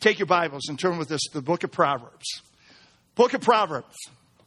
take your Bibles and turn with us to the book of Proverbs. Book of Proverbs.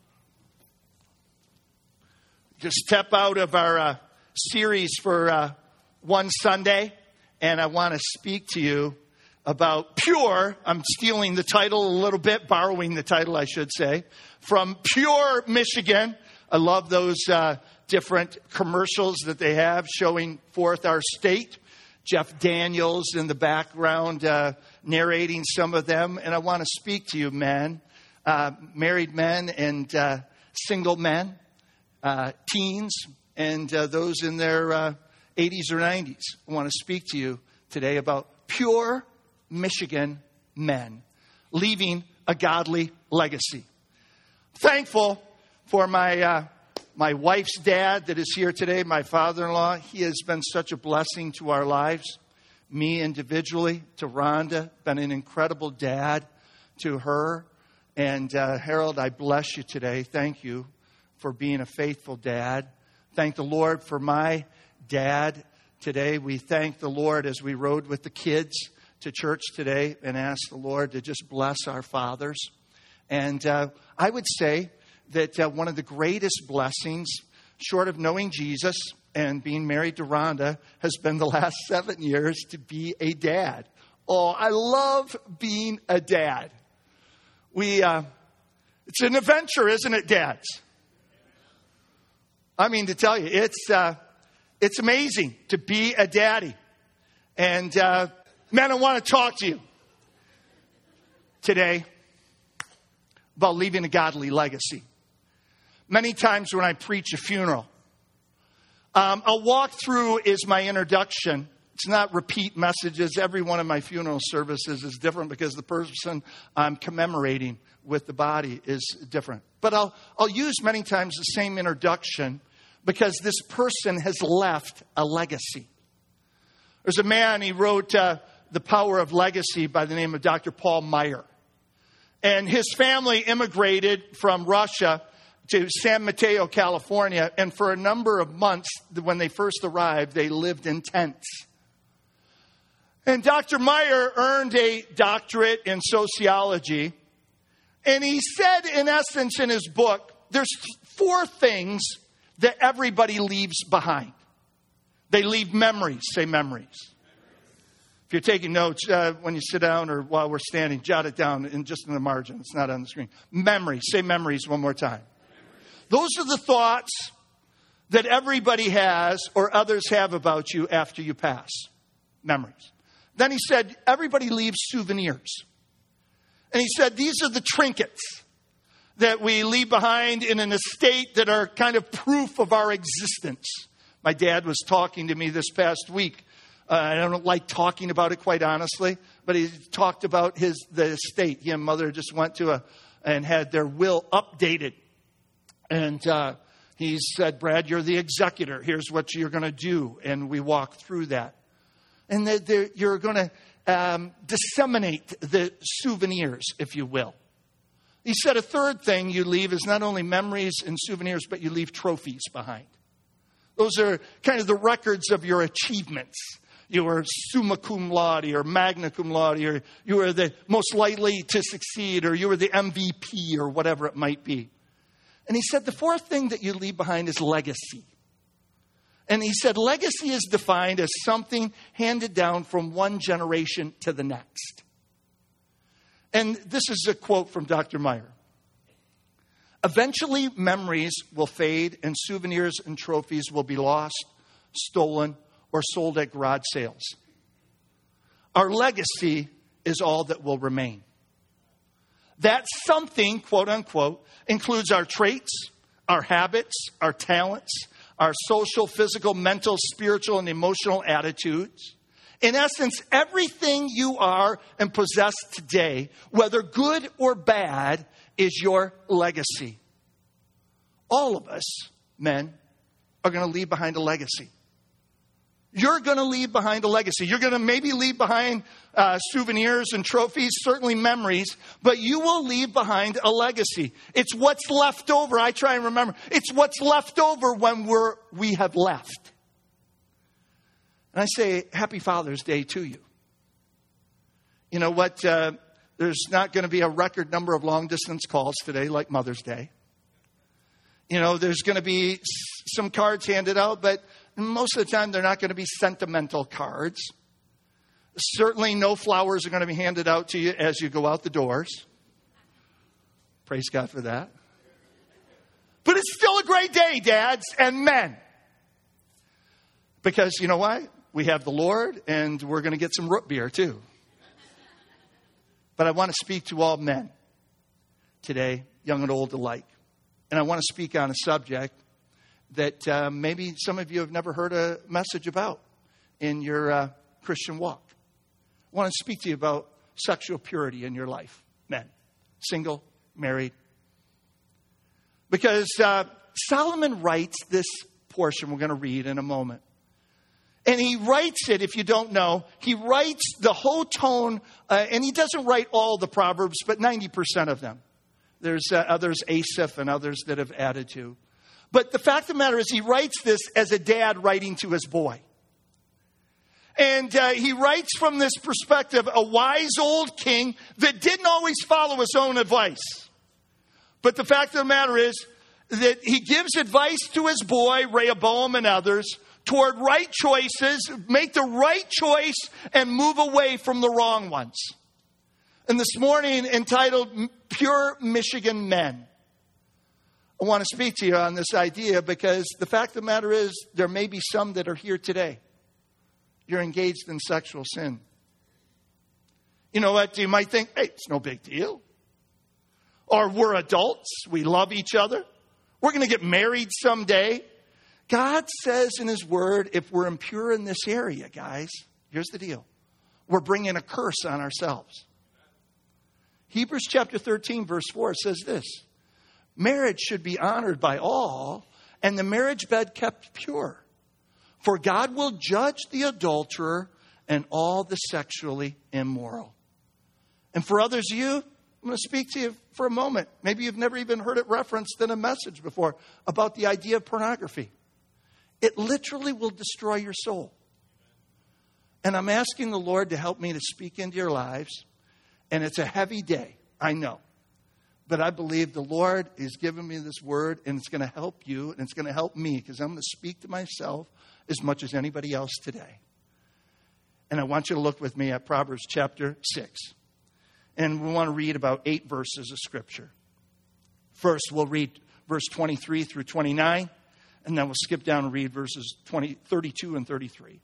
Just step out of our series for one Sunday, and I want to speak to you about Pure. I'm stealing the title a little bit, borrowing the title, I should say, from Pure, Michigan. I love those different commercials that they have showing forth our state. Jeff Daniels in the background narrating some of them. And I want to speak to you, men, married men and single men, teens, and those in their 80s or 90s. I want to speak to you today about pure Michigan men leaving a godly legacy. Thankful for my wife's dad that is here today, my father-in-law. He has been such a blessing to our lives. Me individually, to Rhonda, been an incredible dad to her. And Harold, I bless you today. Thank you for being a faithful dad. Thank the Lord for my dad today. We thank the Lord as we rode with the kids to church today and asked the Lord to just bless our fathers. And I would say that one of the greatest blessings, short of knowing Jesus and being married to Rhonda, has been the last 7 years to be a dad. Oh, I love being a dad. It's an adventure, isn't it, dads? I mean, to tell you, it's amazing to be a daddy. And men, I want to talk to you today about leaving a godly legacy. Many times when I preach a funeral, a walk-through is my introduction. It's not repeat messages. Every one of my funeral services is different because the person I'm commemorating with the body is different. But I'll use many times the same introduction because this person has left a legacy. There's a man, he wrote The Power of Legacy by the name of Dr. Paul Meyer. And his family immigrated from Russia to San Mateo, California. And for a number of months, when they first arrived, they lived in tents. And Dr. Meyer earned a doctorate in sociology. And he said, in essence, in his book, there's 4 things that everybody leaves behind. They leave memories. Say memories. If you're taking notes, when you sit down or while we're standing, jot it down just in the margin. It's not on the screen. Memories. Say memories one more time. Those are the thoughts that everybody has or others have about you after you pass. Memories. Then he said, everybody leaves souvenirs. And he said, these are the trinkets that we leave behind in an estate that are kind of proof of our existence. My dad was talking to me this past week. I don't like talking about it, quite honestly, but he talked about the estate. He and mother just went to and had their will updated. And he said, Brad, you're the executor. Here's what you're going to do. And we walked through that. And you're going to disseminate the souvenirs, if you will. He said a third thing you leave is not only memories and souvenirs, but you leave trophies behind. Those are kind of the records of your achievements. You were summa cum laude or magna cum laude, or you were the most likely to succeed, or you were the MVP or whatever it might be. And he said the fourth thing that you leave behind is legacy. And he said legacy is defined as something handed down from one generation to the next. And this is a quote from Dr. Meyer. Eventually, memories will fade and souvenirs and trophies will be lost, stolen, or sold at garage sales. Our legacy is all that will remain. That something, quote unquote, includes our traits, our habits, our talents, our social, physical, mental, spiritual, and emotional attitudes. In essence, everything you are and possess today, whether good or bad, is your legacy. All of us, men, are going to leave behind a legacy. You're going to leave behind a legacy. You're going to maybe leave behind souvenirs and trophies, certainly memories, but you will leave behind a legacy. It's what's left over. I try and remember. It's what's left over when we have left. And I say, Happy Father's Day to you. You know what? There's not going to be a record number of long-distance calls today like Mother's Day. There's going to be some cards handed out, but most of the time they're not going to be sentimental cards. Certainly no flowers are going to be handed out to you as you go out the doors. Praise God for that. But it's still a great day, dads and men. Because you know why? We have the Lord, and we're going to get some root beer too. But I want to speak to all men today, young and old alike. And I want to speak on a subject that maybe some of you have never heard a message about in your Christian walk. I want to speak to you about sexual purity in your life, men, single, married. Because Solomon writes this portion we're going to read in a moment. And he writes it, if you don't know, he writes the whole tone, and he doesn't write all the Proverbs, but 90% of them. There's others, Asaph and others that have added to. But the fact of the matter is he writes this as a dad writing to his boy. And he writes from this perspective, a wise old king that didn't always follow his own advice. But the fact of the matter is that he gives advice to his boy, Rehoboam and others, toward right choices, make the right choice, and move away from the wrong ones. And this morning, entitled Pure Michigan Men, I want to speak to you on this idea because the fact of the matter is there may be some that are here today. You're engaged in sexual sin. You know what? You might think, hey, it's no big deal. Or we're adults. We love each other. We're going to get married someday. God says in his word, if we're impure in this area, guys, here's the deal. We're bringing a curse on ourselves. Hebrews chapter 13, verse 4 says this. Marriage should be honored by all, and the marriage bed kept pure. For God will judge the adulterer and all the sexually immoral. And for others of you, I'm going to speak to you for a moment. Maybe you've never even heard it referenced in a message before about the idea of pornography. It literally will destroy your soul. And I'm asking the Lord to help me to speak into your lives. And it's a heavy day, I know. But I believe the Lord is giving me this word, and it's going to help you, and it's going to help me, because I'm going to speak to myself as much as anybody else today. And I want you to look with me at Proverbs chapter 6. And we want to read about 8 verses of Scripture. First, we'll read verse 23 through 29, and then we'll skip down and read verses 32 and 33.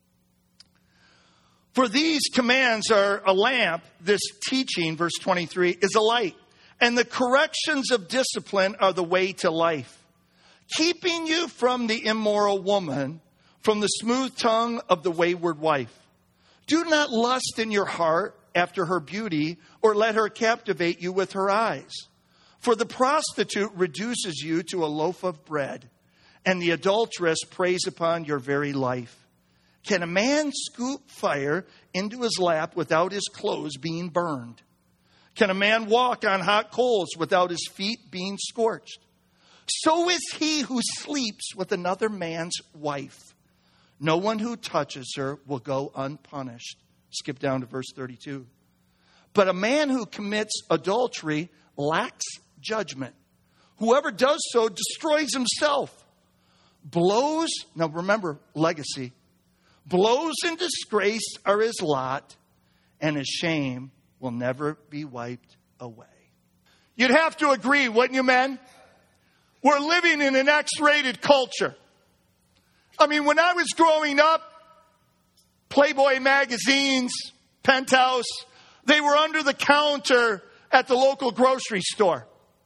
For these commands are a lamp, this teaching, verse 23, is a light. And the corrections of discipline are the way to life, keeping you from the immoral woman, from the smooth tongue of the wayward wife. Do not lust in your heart after her beauty, or let her captivate you with her eyes. For the prostitute reduces you to a loaf of bread, and the adulteress preys upon your very life. Can a man scoop fire into his lap without his clothes being burned? Can a man walk on hot coals without his feet being scorched? So is he who sleeps with another man's wife. No one who touches her will go unpunished. Skip down to verse 32. But a man who commits adultery lacks judgment. Whoever does so destroys himself. Blows, now remember, legacy. Blows and disgrace are his lot, and his shame will never be wiped away. You'd have to agree, wouldn't you, men? We're living in an X-rated culture. I mean, when I was growing up, Playboy magazines, Penthouse, they were under the counter at the local grocery store.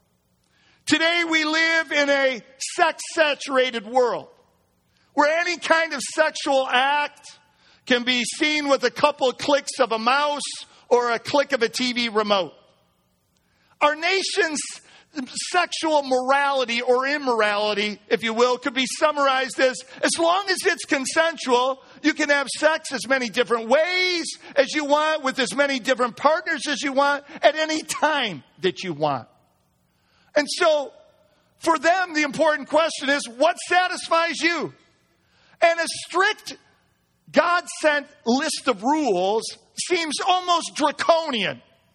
Today we live in a sex-saturated world where any kind of sexual act can be seen with a couple of clicks of a mouse or a click of a TV remote. Our nation's sexual morality or immorality, if you will, could be summarized as long as it's consensual, you can have sex as many different ways as you want, with as many different partners as you want, at any time that you want. And so, for them, the important question is, what satisfies you? And a strict God-sent list of rules seems almost draconian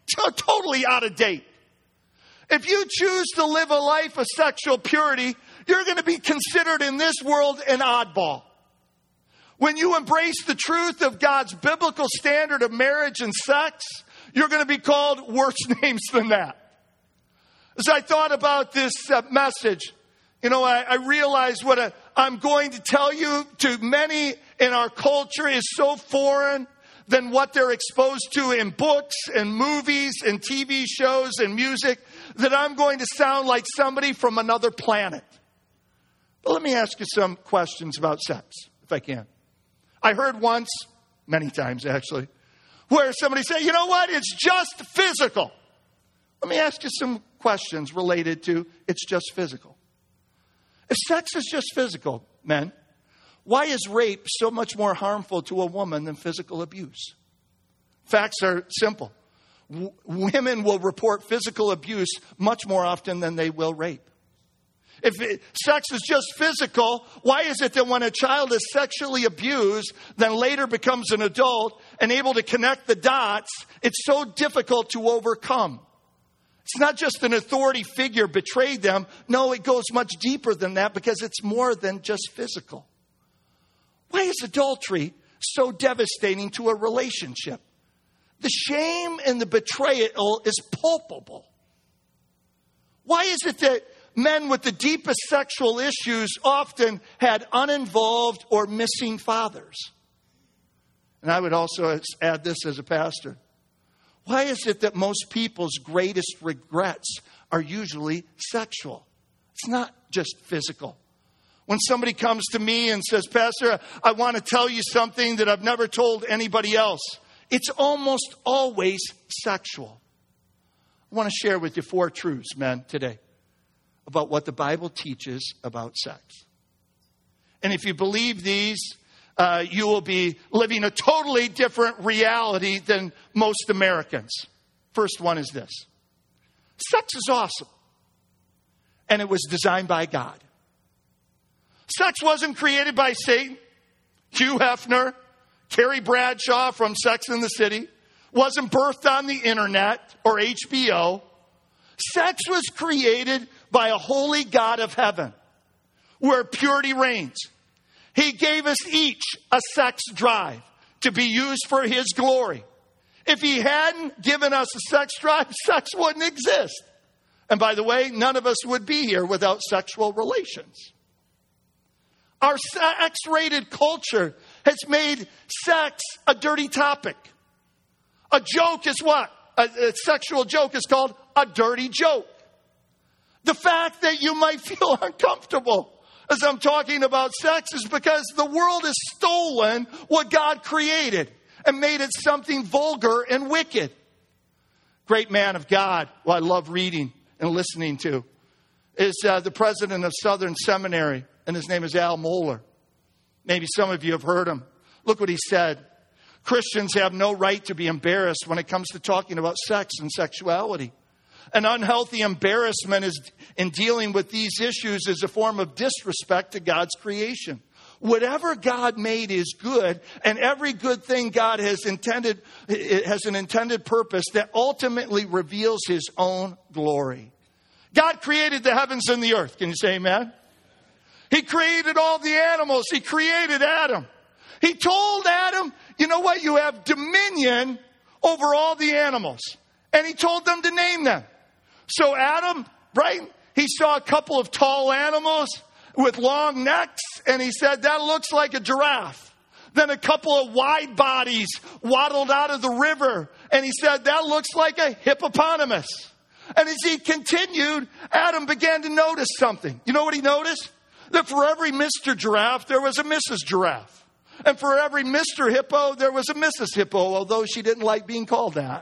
totally out of date. If you choose to live a life of sexual purity, you're going to be considered in this world an oddball. When you embrace the truth of God's biblical standard of marriage and sex, you're going to be called worse names than that. As I thought about this message, I realized what I'm going to tell you to many in our culture is so foreign than what they're exposed to in books and movies and TV shows and music, that I'm going to sound like somebody from another planet. But let me ask you some questions about sex, if I can. I heard once, many times actually, where somebody said, you know what, it's just physical. Let me ask you some questions related to it's just physical. If sex is just physical, men, why is rape so much more harmful to a woman than physical abuse? Facts are simple. Women will report physical abuse much more often than they will rape. If sex is just physical, why is it that when a child is sexually abused, then later becomes an adult and able to connect the dots, it's so difficult to overcome? It's not just an authority figure betrayed them. No, it goes much deeper than that because it's more than just physical. Why is adultery so devastating to a relationship? The shame and the betrayal is palpable. Why is it that men with the deepest sexual issues often had uninvolved or missing fathers? And I would also add this as a pastor. Why is it that most people's greatest regrets are usually sexual? It's not just physical. When somebody comes to me and says, Pastor, I want to tell you something that I've never told anybody else, it's almost always sexual. I want to share with you 4 truths, men, today about what the Bible teaches about sex. And if you believe these, you will be living a totally different reality than most Americans. First one is this. Sex is awesome. And it was designed by God. Sex wasn't created by Satan, Hugh Hefner, Carrie Bradshaw from Sex and the City. Wasn't birthed on the internet or HBO. Sex was created by a holy God of heaven where purity reigns. He gave us each a sex drive to be used for His glory. If He hadn't given us a sex drive, sex wouldn't exist. And by the way, none of us would be here without sexual relations. Our X-rated culture has made sex a dirty topic. A joke is what? A sexual joke is called a dirty joke. The fact that you might feel uncomfortable as I'm talking about sex is because the world has stolen what God created and made it something vulgar and wicked. Great man of God, who I love reading and listening to, is the president of Southern Seminary, and his name is Al Mohler. Maybe some of you have heard him. Look what he said. Christians have no right to be embarrassed when it comes to talking about sex and sexuality. An unhealthy embarrassment in dealing with these issues is a form of disrespect to God's creation. Whatever God made is good, and every good thing God has intended, it has an intended purpose that ultimately reveals His own glory. God created the heavens and the earth. Can you say amen? He created all the animals. He created Adam. He told Adam, you know what? You have dominion over all the animals. And He told them to name them. So Adam, right? He saw a couple of tall animals with long necks. And he said, that looks like a giraffe. Then a couple of wide bodies waddled out of the river. And he said, that looks like a hippopotamus. And as he continued, Adam began to notice something. You know what he noticed? That for every Mr. Giraffe, there was a Mrs. Giraffe. And for every Mr. Hippo, there was a Mrs. Hippo, although she didn't like being called that.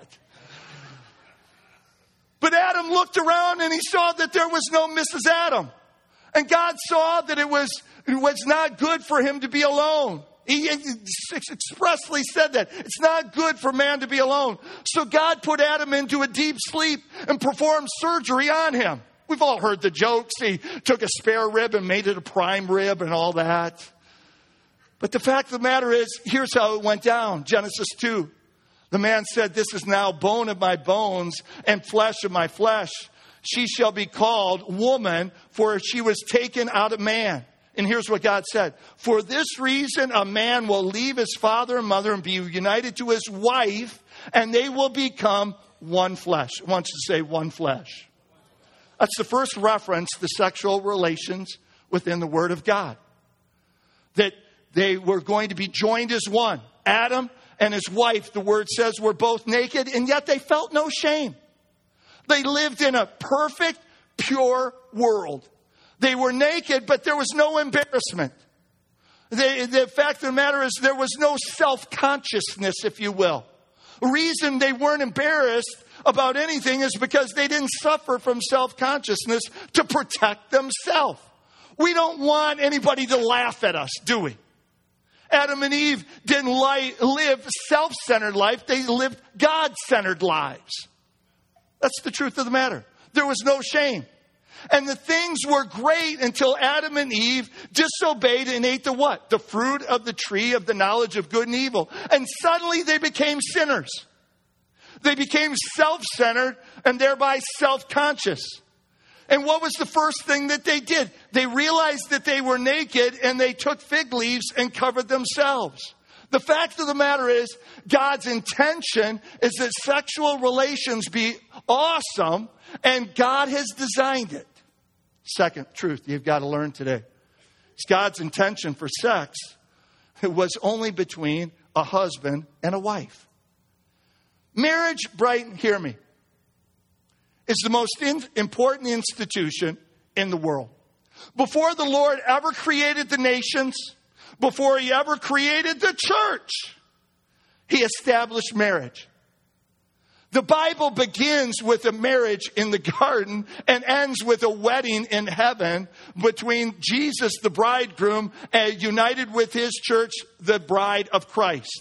But Adam looked around and he saw that there was no Mrs. Adam. And God saw that it was not good for him to be alone. He expressly said that. It's not good for man to be alone. So God put Adam into a deep sleep and performed surgery on him. We've all heard the jokes. He took a spare rib and made it a prime rib and all that. But the fact of the matter is, here's how it went down. Genesis 2. The man said, this is now bone of my bones and flesh of my flesh. She shall be called woman, for she was taken out of man. And here's what God said. For this reason, a man will leave his father and mother and be united to his wife, and they will become one flesh. I want you to say one flesh. That's the first reference to sexual relations within the Word of God. That they were going to be joined as one. Adam and his wife, the Word says, were both naked, and yet they felt no shame. They lived in a perfect, pure world. They were naked, but there was no embarrassment. The fact of the matter is there was no self-consciousness, if you will. The reason they weren't embarrassed about anything is because they didn't suffer from self-consciousness to protect themselves. We don't want anybody to laugh at us, do we? Adam and Eve didn't live self-centered life. They lived God-centered lives. That's the truth of the matter. There was no shame. And the things were great until Adam and Eve disobeyed and ate the what? The fruit of the tree of the knowledge of good and evil. And suddenly they became sinners. They became self-centered and thereby self-conscious. And what was the first thing that they did? They realized that they were naked and they took fig leaves and covered themselves. The fact of the matter is, God's intention is that sexual relations be awesome, and God has designed it. Second truth you've got to learn today. It's God's intention for sex. It was only between a husband and a wife. Marriage, Brighton, hear me, is the most important institution in the world. Before the Lord ever created the nations, before he ever created the church, he established marriage. The Bible begins with a marriage in the garden and ends with a wedding in heaven between Jesus, the bridegroom, and united with his church, the bride of Christ.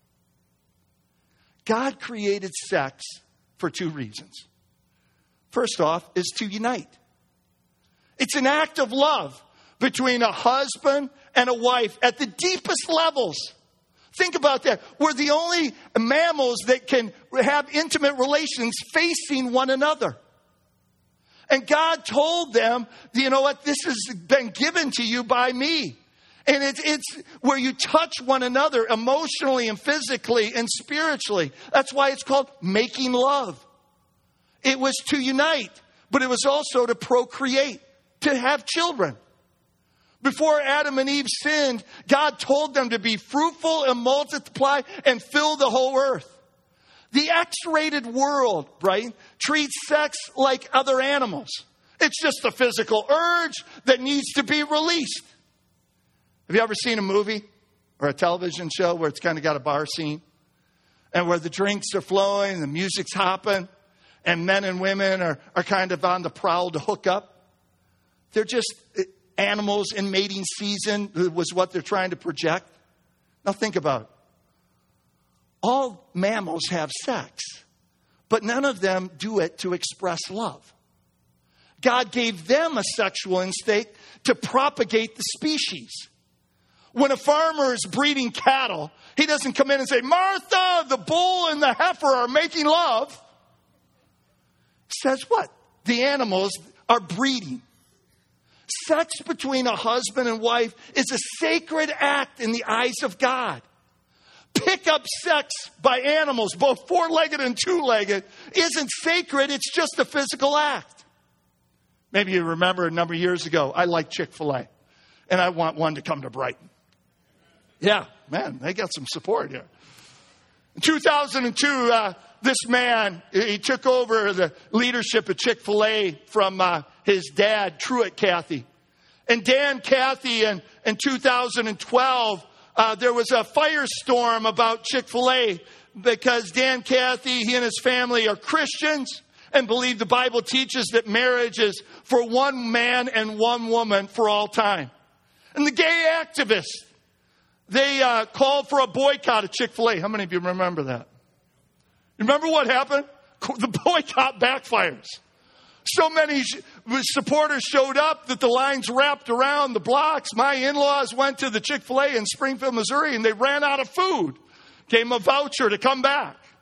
God created sex for two reasons. First off is to unite. It's an act of love between a husband and a wife at the deepest levels. Think about that. We're the only mammals that can have intimate relations facing one another. And God told them, you know what, this has been given to you by me. And it's where you touch one another emotionally and physically and spiritually. That's why it's called making love. It was to unite, but it was also to procreate, to have children. Before Adam and Eve sinned, God told them to be fruitful and multiply and fill the whole earth. The X-rated world, right, treats sex like other animals. It's just a physical urge that needs to be released. Have you ever seen a movie or a television show where it's kind of got a bar scene? And where the drinks are flowing, the music's hopping, and men and women are kind of on the prowl to hook up? They're just animals in mating season was what they're trying to project. Now think about it. All mammals have sex, but none of them do it to express love. God gave them a sexual instinct to propagate the species. When a farmer is breeding cattle, he doesn't come in and say, Martha, the bull and the heifer are making love. He says what? The animals are breeding. Sex between a husband and wife is a sacred act in the eyes of God. Pick-up sex by animals, both four-legged and two-legged, isn't sacred. It's just a physical act. Maybe you remember a number of years ago, I liked Chick-fil-A, and I want one to come to Brighton. Yeah, man, they got some support here. In 2002, this man, he took over the leadership of Chick-fil-A from his dad, Truett Cathy. And Dan Cathy, in 2012, there was a firestorm about Chick-fil-A because Dan Cathy, he and his family are Christians and believe the Bible teaches that marriage is for one man and one woman for all time. And the gay activists, they called for a boycott of Chick-fil-A. How many of you remember that? Remember what happened? The boycott backfires. So many supporters showed up that the lines wrapped around the blocks. My in-laws went to the Chick-fil-A in Springfield, Missouri, and they ran out of food. Gave them a voucher to come back.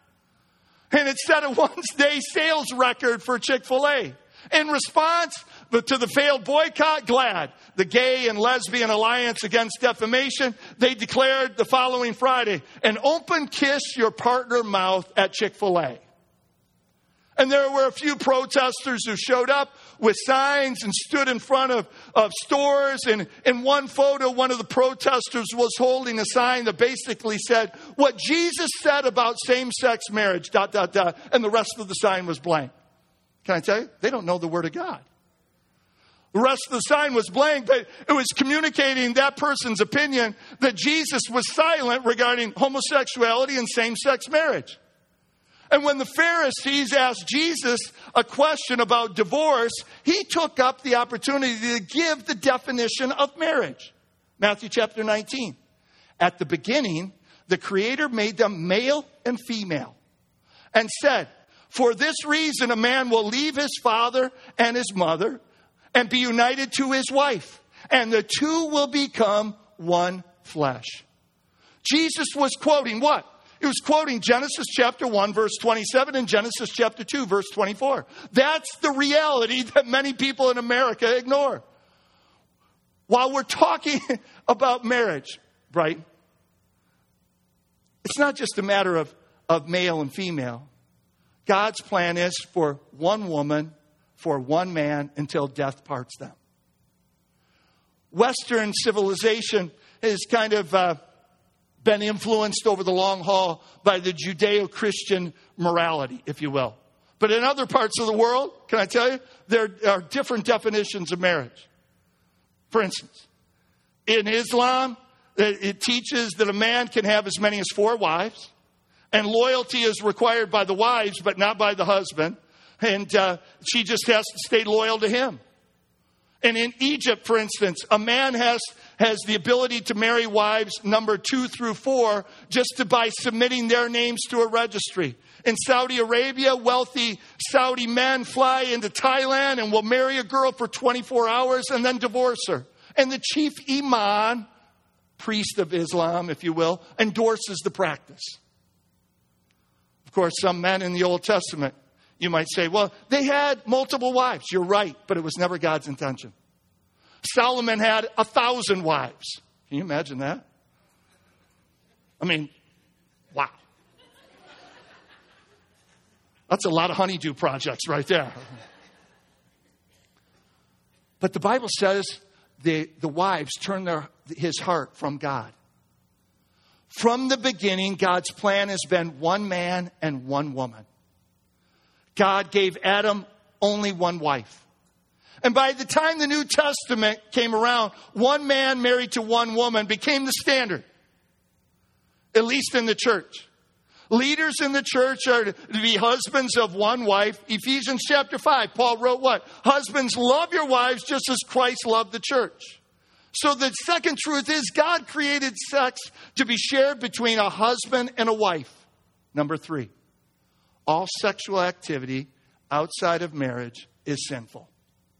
And it set a one-day sales record for Chick-fil-A. In response to the failed boycott, GLAAD, the Gay and Lesbian Alliance Against Defamation, they declared the following Friday, an open kiss your partner mouth at Chick-fil-A. And there were a few protesters who showed up with signs and stood in front of stores. And in one photo, one of the protesters was holding a sign that basically said, what Jesus said about same-sex marriage, ... And the rest of the sign was blank. Can I tell you? They don't know the Word of God. The rest of the sign was blank, but it was communicating that person's opinion that Jesus was silent regarding homosexuality and same-sex marriage. And when the Pharisees asked Jesus a question about divorce, he took up the opportunity to give the definition of marriage. Matthew chapter 19. At the beginning, the Creator made them male and female and said, for this reason, a man will leave his father and his mother and be united to his wife, and the two will become one flesh. Jesus was quoting what? He was quoting Genesis chapter 1, verse 27 and Genesis chapter 2, verse 24. That's the reality that many people in America ignore. While we're talking about marriage, right? It's not just a matter of male and female. God's plan is for one woman, for one man, until death parts them. Western civilization is kind of been influenced over the long haul by the Judeo-Christian morality, if you will. But in other parts of the world, can I tell you, there are different definitions of marriage. For instance, in Islam, it teaches that a man can have as many as 4 wives, and loyalty is required by the wives, but not by the husband. And she just has to stay loyal to him. And in Egypt, for instance, a man has the ability to marry wives number 2 through 4 just by submitting their names to a registry. In Saudi Arabia, wealthy Saudi men fly into Thailand and will marry a girl for 24 hours and then divorce her. And the chief imam, priest of Islam, if you will, endorses the practice. Of course, some men in the Old Testament, you might say, well, they had multiple wives. You're right, but it was never God's intention. Solomon had 1,000 wives. Can you imagine that? I mean, wow. That's a lot of honeydew projects right there. But the Bible says the wives turned his heart from God. From the beginning, God's plan has been one man and one woman. God gave Adam only one wife. And by the time the New Testament came around, one man married to one woman became the standard, at least in the church. Leaders in the church are to be husbands of one wife. Ephesians chapter 5, Paul wrote what? Husbands, love your wives just as Christ loved the church. So the second truth is God created sex to be shared between a husband and a wife. Number 3, all sexual activity outside of marriage is sinful.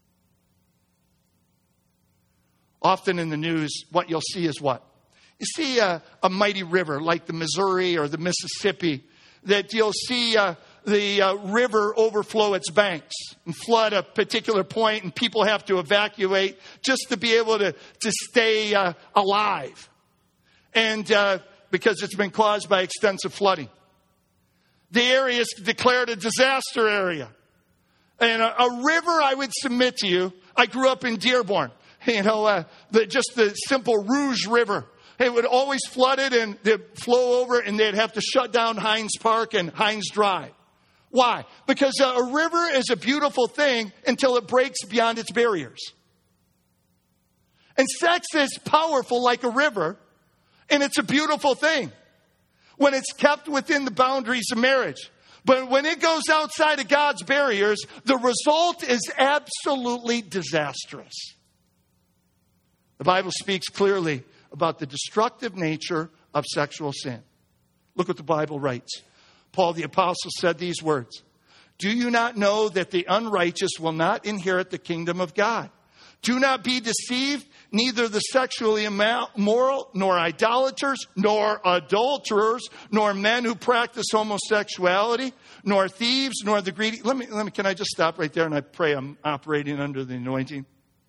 Often in the news, what you'll see is what? You see a mighty river like the Missouri or the Mississippi, that you'll see the river overflow its banks and flood a particular point, and people have to evacuate just to be able to stay alive. And because it's been caused by extensive flooding. The area is declared a disaster area. And a river, I would submit to you, I grew up in Dearborn. You know, just the simple Rouge River. It would always flood it and they'd flow over and they'd have to shut down Hines Park and Hines Drive. Why? Because a river is a beautiful thing until it breaks beyond its barriers. And sex is powerful like a river, and it's a beautiful thing when it's kept within the boundaries of marriage. But when it goes outside of God's barriers, the result is absolutely disastrous. The Bible speaks clearly about the destructive nature of sexual sin. Look what the Bible writes. Paul the Apostle said these words. Do you not know that the unrighteous will not inherit the kingdom of God? Do not be deceived. neither the sexually immoral, nor idolaters, nor adulterers, nor men who practice homosexuality, nor thieves, nor the greedy. Can I just stop right there and I pray I'm operating under the anointing?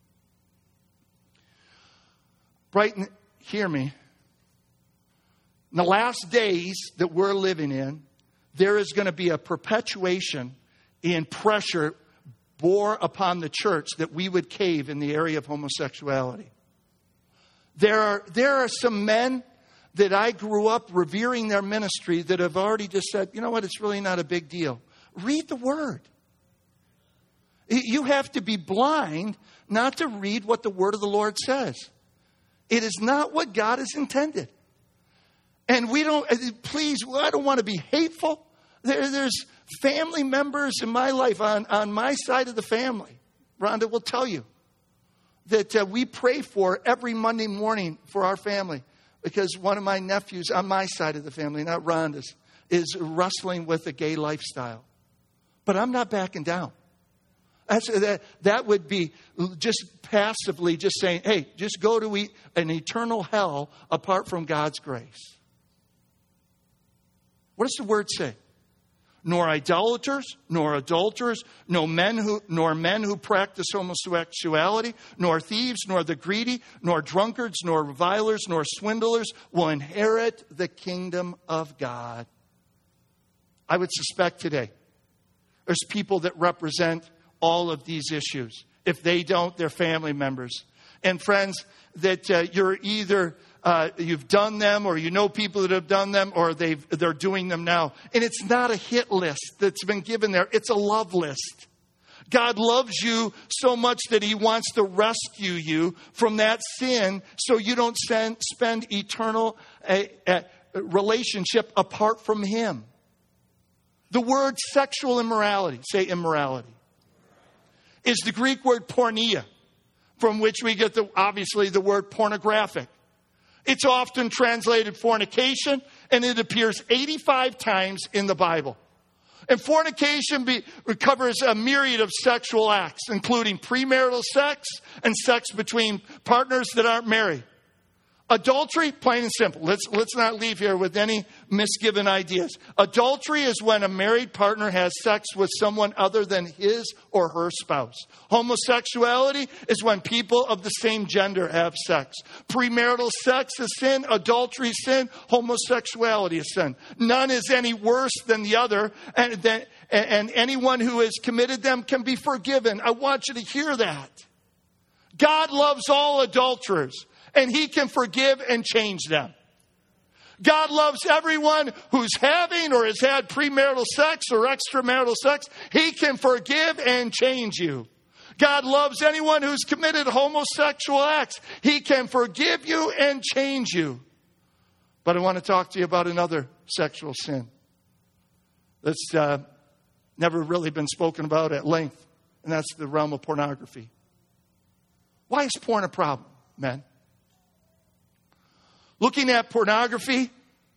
Brighton, hear me. In the last days that we're living in, there is going to be a perpetuation in pressure bore upon the church that we would cave in the area of homosexuality. There are some men that I grew up revering their ministry that have already just said, you know what, it's really not a big deal. Read the Word. You have to be blind not to read what the Word of the Lord says. It is not what God has intended. And I don't want to be hateful. There's family members in my life on my side of the family. Rhonda will tell you that we pray for every Monday morning for our family because one of my nephews on my side of the family, not Rhonda's, is wrestling with a gay lifestyle. But I'm not backing down. That would be just passively just saying, hey, just go to an eternal hell apart from God's grace. What does the Word say? Nor idolaters, nor adulterers, nor men who practice homosexuality, nor thieves, nor the greedy, nor drunkards, nor revilers, nor swindlers will inherit the kingdom of God. I would suspect today there's people that represent all of these issues. If they don't, they're family members. And friends, that you're either you've done them, or you know people that have done them, or they're doing them now. And it's not a hit list that's been given there. It's a love list. God loves you so much that He wants to rescue you from that sin so you don't spend eternal relationship apart from Him. The word sexual immorality, say immorality, is the Greek word porneia, from which we get obviously the word pornographic. It's often translated fornication, and it appears 85 times in the Bible. And fornication covers a myriad of sexual acts, including premarital sex and sex between partners that aren't married. Adultery, plain and simple. Let's not leave here with any misgiven ideas. Adultery is when a married partner has sex with someone other than his or her spouse. Homosexuality is when people of the same gender have sex. Premarital sex is sin. Adultery is sin. Homosexuality is sin. None is any worse than the other, and anyone who has committed them can be forgiven. I want you to hear that. God loves all adulterers, and He can forgive and change them. God loves everyone who's having or has had premarital sex or extramarital sex. He can forgive and change you. God loves anyone who's committed homosexual acts. He can forgive you and change you. But I want to talk to you about another sexual sin that's never really been spoken about at length, and that's the realm of pornography. Why is porn a problem, men? Looking at pornography,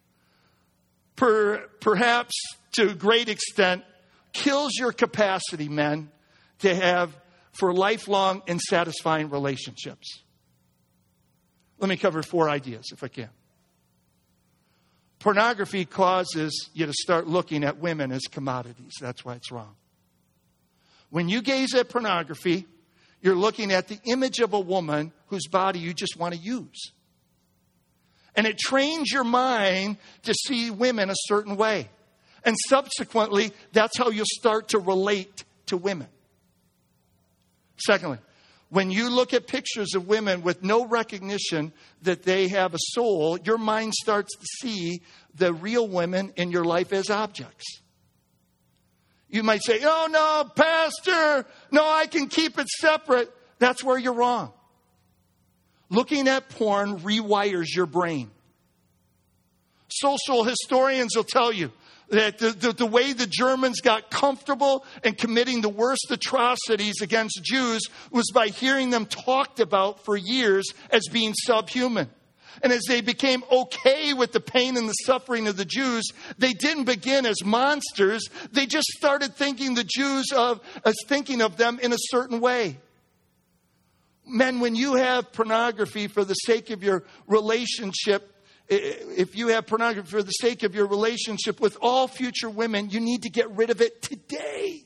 perhaps to a great extent, kills your capacity, men, to have for lifelong and satisfying relationships. Let me cover 4 ideas, if I can. Pornography causes you to start looking at women as commodities. That's why it's wrong. When you gaze at pornography, you're looking at the image of a woman whose body you just want to use. And it trains your mind to see women a certain way. And subsequently, that's how you'll start to relate to women. Secondly, when you look at pictures of women with no recognition that they have a soul, your mind starts to see the real women in your life as objects. You might say, oh no, Pastor, no, I can keep it separate. That's where you're wrong. Looking at porn rewires your brain. Social historians will tell you that the way the Germans got comfortable in committing the worst atrocities against Jews was by hearing them talked about for years as being subhuman. And as they became okay with the pain and the suffering of the Jews, they didn't begin as monsters. They just started thinking the Jews as thinking of them in a certain way. Men, when you have pornography for the sake of your relationship, if you have pornography for the sake of your relationship with all future women, you need to get rid of it today.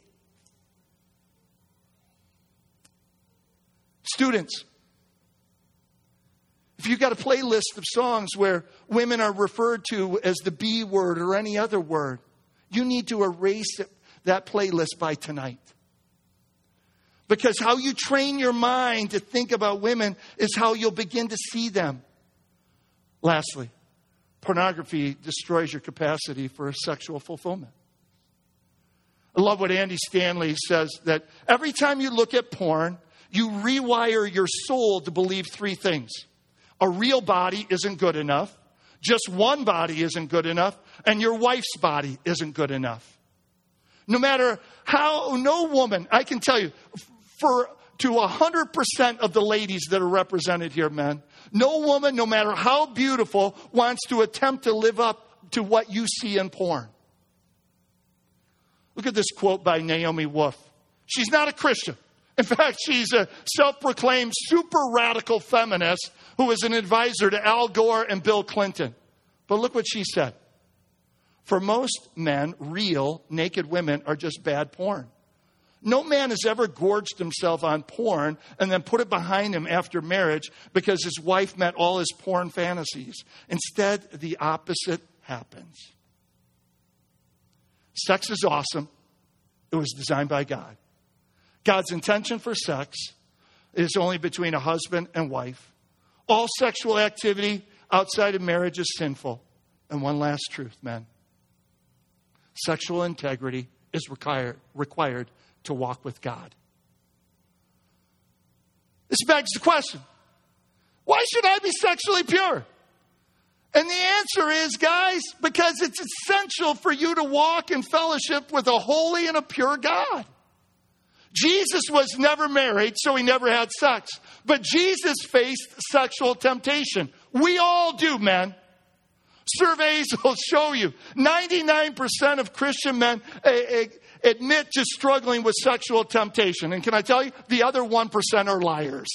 Students, if you've got a playlist of songs where women are referred to as the B word or any other word, you need to erase that playlist by tonight. Because how you train your mind to think about women is how you'll begin to see them. Lastly, pornography destroys your capacity for sexual fulfillment. I love what Andy Stanley says, that every time you look at porn, you rewire your soul to believe three things. A real body isn't good enough. Just one body isn't good enough. And your wife's body isn't good enough. No matter how, no woman, I can tell you, to 100% of the ladies that are represented here, men, no woman, no matter how beautiful, wants to attempt to live up to what you see in porn. Look at this quote by Naomi Wolf. She's not a Christian. In fact, she's a self-proclaimed super radical feminist who is an advisor to Al Gore and Bill Clinton. But look what she said. For most men, real naked women are just bad porn. No man has ever gorged himself on porn and then put it behind him after marriage because his wife met all his porn fantasies. Instead, the opposite happens. Sex is awesome. It was designed by God. God's intention for sex is only between a husband and wife. All sexual activity outside of marriage is sinful. And one last truth, men. Sexual integrity is required to walk with God. This begs the question, why should I be sexually pure? And the answer is, guys, because it's essential for you to walk in fellowship with a holy and a pure God. Jesus was never married, so he never had sex. But Jesus faced sexual temptation. We all do, men. Surveys will show you 99% of Christian men admit to struggling with sexual temptation. And can I tell you, the other 1% are liars.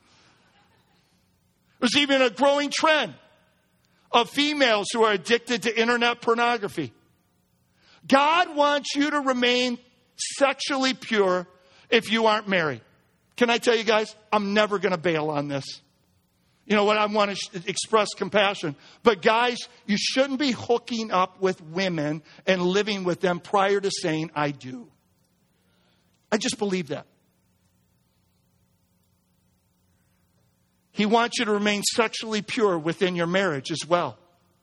There's even a growing trend of females who are addicted to internet pornography. God wants you to remain sexually pure if you aren't married. Can I tell you guys, I'm never going to bail on this. You know what? I want to express compassion. But guys, you shouldn't be hooking up with women and living with them prior to saying, I do. I just believe that. He wants you to remain sexually pure within your marriage as well.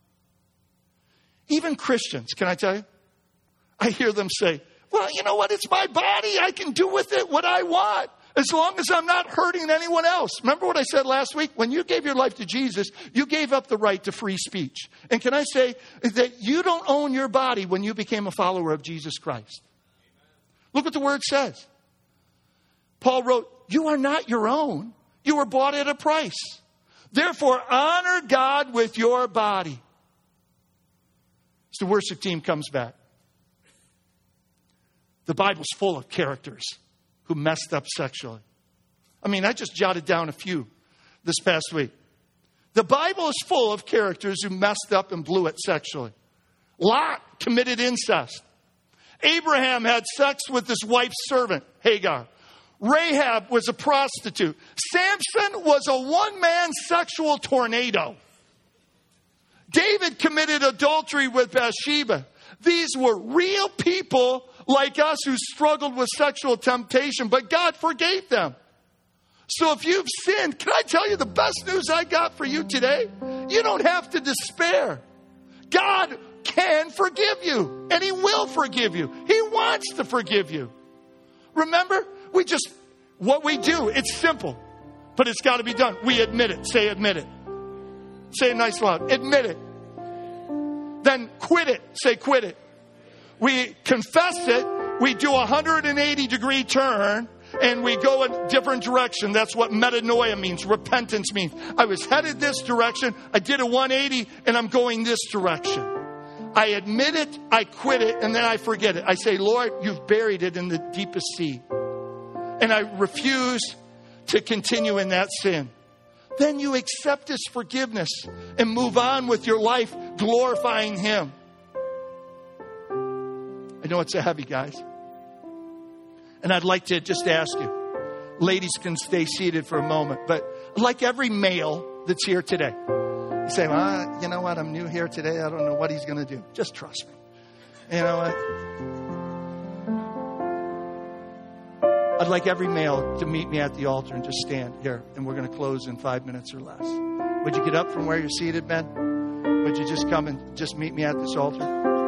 Even Christians, can I tell you? I hear them say, well, you know what? It's my body. I can do with it what I want, as long as I'm not hurting anyone else. Remember what I said last week? When you gave your life to Jesus, you gave up the right to free speech. And can I say that you don't own your body when you became a follower of Jesus Christ? Look what the word says. Paul wrote, you are not your own. You were bought at a price. Therefore, honor God with your body. As the worship team comes back. The Bible's full of characters who messed up sexually. I mean, I just jotted down a few this past week. The Bible is full of characters who messed up and blew it sexually. Lot committed incest. Abraham had sex with his wife's servant, Hagar. Rahab was a prostitute. Samson was a one-man sexual tornado. David committed adultery with Bathsheba. These were real people like us who struggled with sexual temptation, but God forgave them. So if you've sinned, can I tell you the best news I got for you today? You don't have to despair. God can forgive you, and he will forgive you. He wants to forgive you. Remember, what we do, it's simple, but it's got to be done. We admit it. Say admit it. Say it nice loud. Admit it. Then quit it. Say quit it. We confess it. We do a 180-degree turn, and we go a different direction. That's what metanoia means. Repentance means. I was headed this direction. I did a 180, and I'm going this direction. I admit it. I quit it, and then I forget it. I say, Lord, you've buried it in the deepest sea. And I refuse to continue in that sin. Then you accept His forgiveness and move on with your life, glorifying Him. I know it's a heavy, guys. And I'd like to just ask you, ladies can stay seated for a moment, but like every male that's here today, you say, well, you know what? I'm new here today. I don't know what he's going to do. Just trust me. You know what? I'd like every male to meet me at the altar and just stand here. And we're going to close in 5 minutes or less. Would you get up from where you're seated, Ben? Would you just come and just meet me at this altar?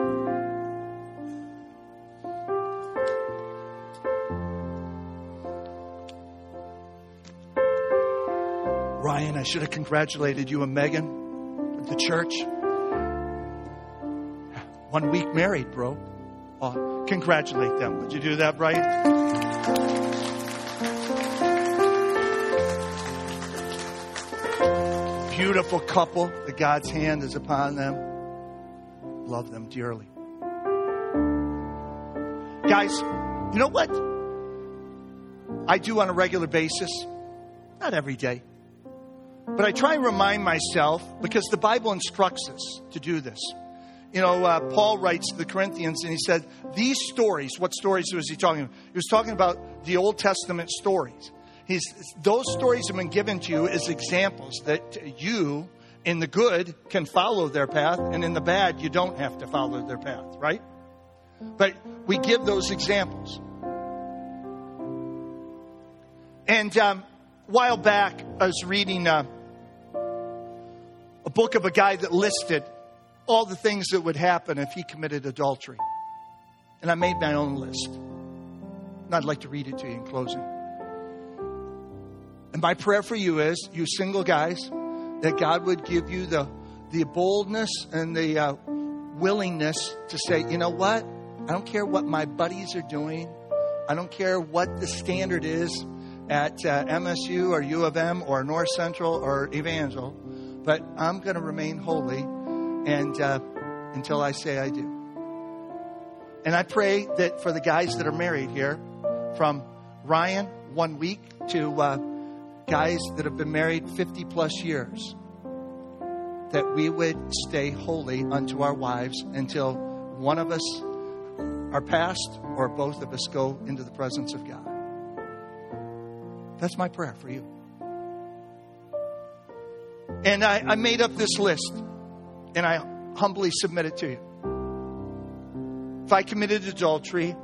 Ryan, I should have congratulated you and Megan with the church. 1 week married, bro. Oh, congratulate them. Would you do that, Brian? Beautiful couple that God's hand is upon them. Love them dearly. Guys, you know what I do on a regular basis? Not every day. But I try and remind myself, because the Bible instructs us to do this. You know, Paul writes to the Corinthians and he said, these stories, what stories was he talking about? He was talking about the Old Testament stories. Those stories have been given to you as examples that you, in the good, can follow their path, and in the bad, you don't have to follow their path, right? But we give those examples. And a while back, I was reading a book of a guy that listed all the things that would happen if he committed adultery. And I made my own list. And I'd like to read it to you in closing. And my prayer for you is, you single guys, that God would give you the boldness and the willingness to say, you know what? I don't care what my buddies are doing. I don't care what the standard is at MSU or U of M or North Central or Evangel, but I'm going to remain holy and until I say I do. And I pray that for the guys that are married here, from Ryan, 1 week, to guys that have been married 50 plus years, that we would stay holy unto our wives until one of us are passed or both of us go into the presence of God. That's my prayer for you. And I made up this list, and I humbly submit it to you. If I committed adultery,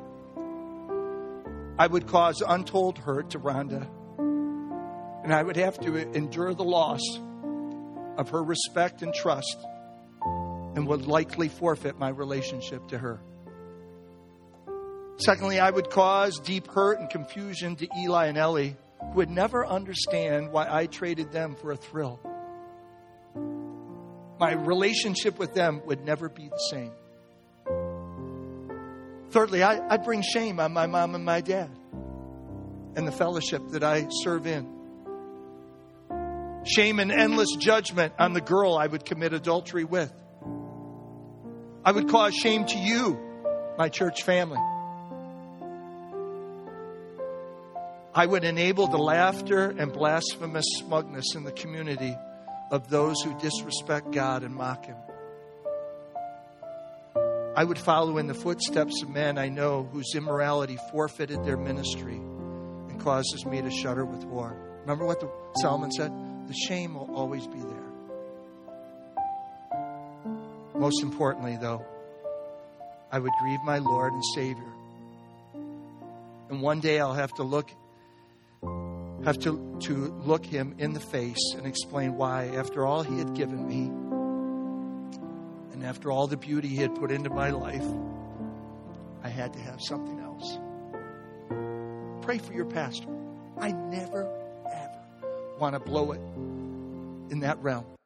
I would cause untold hurt to Rhonda, and I would have to endure the loss of her respect and trust, and would likely forfeit my relationship to her. Secondly, I would cause deep hurt and confusion to Eli and Ellie, who would never understand why I traded them for a thrill. My relationship with them would never be the same. Thirdly, I'd bring shame on my mom and my dad and the fellowship that I serve in. Shame and endless judgment on the girl I would commit adultery with. I would cause shame to you, my church family. I would enable the laughter and blasphemous smugness in the community of those who disrespect God and mock Him. I would follow in the footsteps of men I know whose immorality forfeited their ministry and causes me to shudder with horror. Remember what the Solomon said? The shame will always be there. Most importantly, though, I would grieve my Lord and Savior. And one day I'll have to look Him in the face and explain why, after all He had given me and after all the beauty He had put into my life, I had to have something else. Pray for your pastor. I never, ever want to blow it in that realm.